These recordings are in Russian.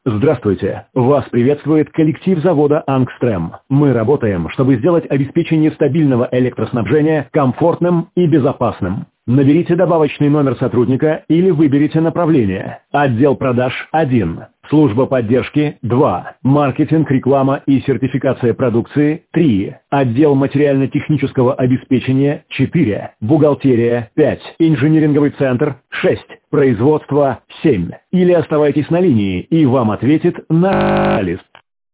Здравствуйте! Вас приветствует коллектив завода «Ангстрем». Мы работаем, чтобы сделать обеспечение стабильного электроснабжения комфортным и безопасным. Наберите добавочный номер сотрудника или выберите направление. Отдел продаж 1. Служба поддержки 2. Маркетинг, реклама и сертификация продукции 3. Отдел материально-технического обеспечения 4. Бухгалтерия 5. Инжиниринговый центр 6. Производство 7. Или оставайтесь на линии, и вам ответит на лист.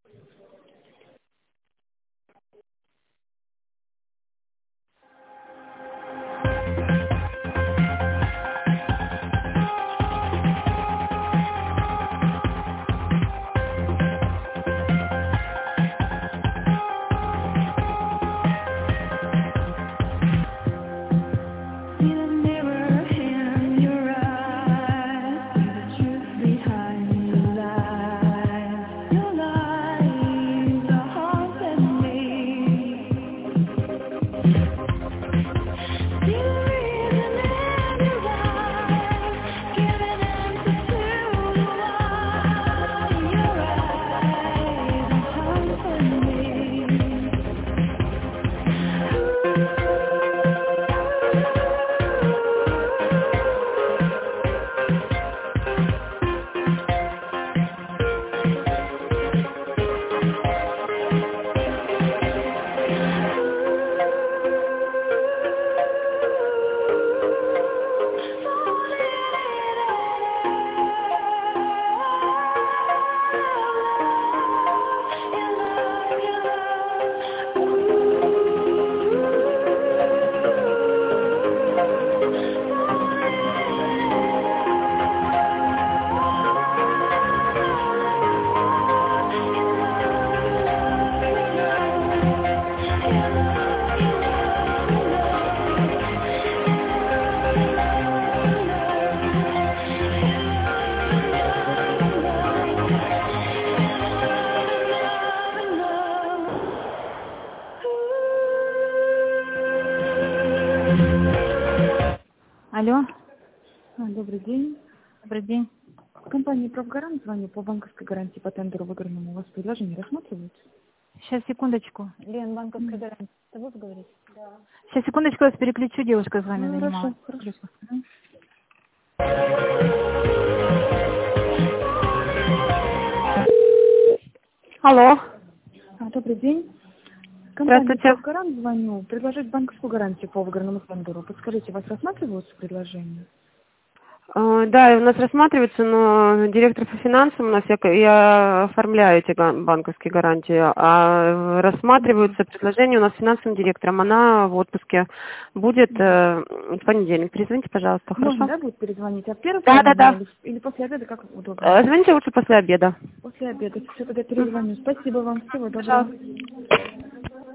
Алло. Добрый день. Добрый день. Компания «Правгарант», звоню по банковской гарантии по тендеру выигранному. У вас предложение рассматривается? Сейчас, секундочку. Лен, банковская гарантия. С тобой поговорить? Да. Сейчас, секундочку, я вас переключу, девушка с вами занималась. Хорошо. Алло. Добрый день. Компания Здравствуйте. «Правгарант», звоню. Предложить банковскую гарантию по выигранному тендеру. Подскажите, у вас рассматриваются предложения? Да, у нас рассматривается, но директор по финансам у нас, я оформляю эти банковские гарантии, а рассматриваются предложения у нас с финансовым директором. Она в отпуске будет в понедельник. Перезвоните, пожалуйста, хорошо? Можно, да, будет перезвонить? А в первой Да. половине или после обеда, как удобно? Звоните лучше после обеда. После обеда. Все, тогда перезвоню. Спасибо вам. Всего доброго. Пожалуйста.